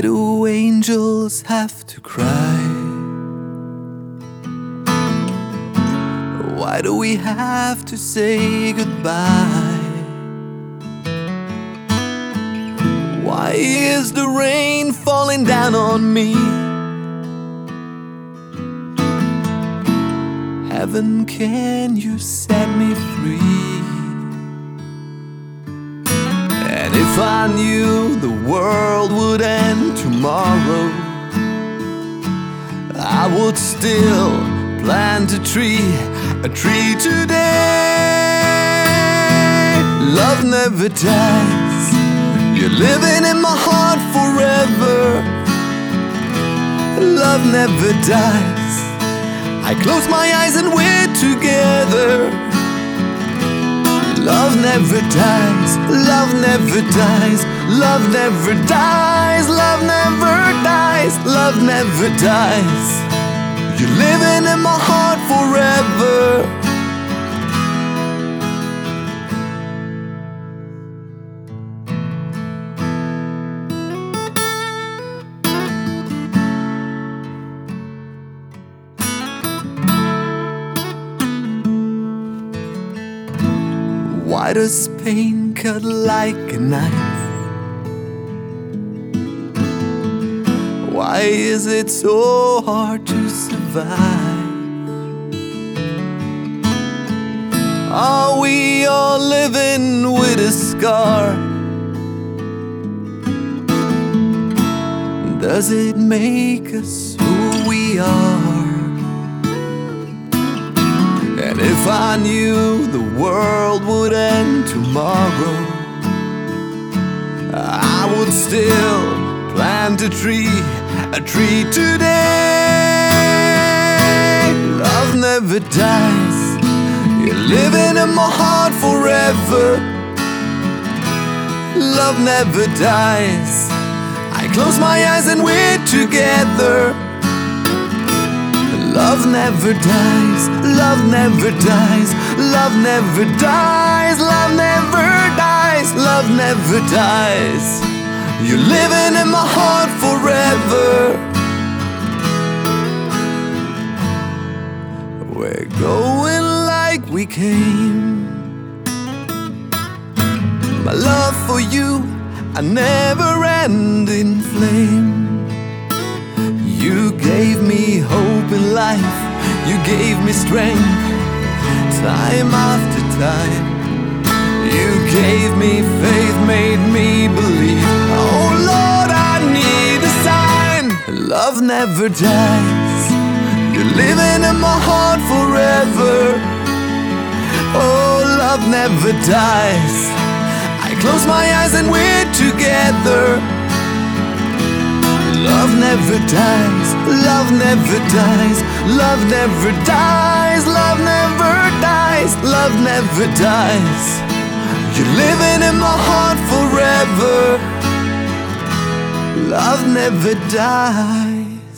do angels have to cry? Why do we have to say goodbye? Why is the rain falling down on me? Heaven, can you set me free? And if I knew the world would end tomorrow, I would still plant a tree today. Love never dies, you're living in my heart forever. Love never dies, I close my eyes and we're together. Love never dies, love never dies, love never dies, love never dies, love never dies. You're living in my heart forever. Why does pain cut like a knife? Why is it so hard to survive? Are we all living with a scar? Does it make us who we are? And if I knew the world would end tomorrow, I would still plant a tree today. Love never dies, you're living in my heart forever. Love never dies, I close my eyes and we're together. Love never dies, love never dies, love never dies, love never dies, love never dies. You're living in my heart forever. We're going like we came. My love for you, a never-ending flame. You gave me hope in life, you gave me strength, time after time. You gave me faith, made me believe. Oh Lord, I need a sign. Love never dies, you're living in my heart forever. Oh, love never dies, I close my eyes and we're together. Love never dies, love never dies, love never dies, love never dies, love never dies. You're living in my heart forever. Love never dies.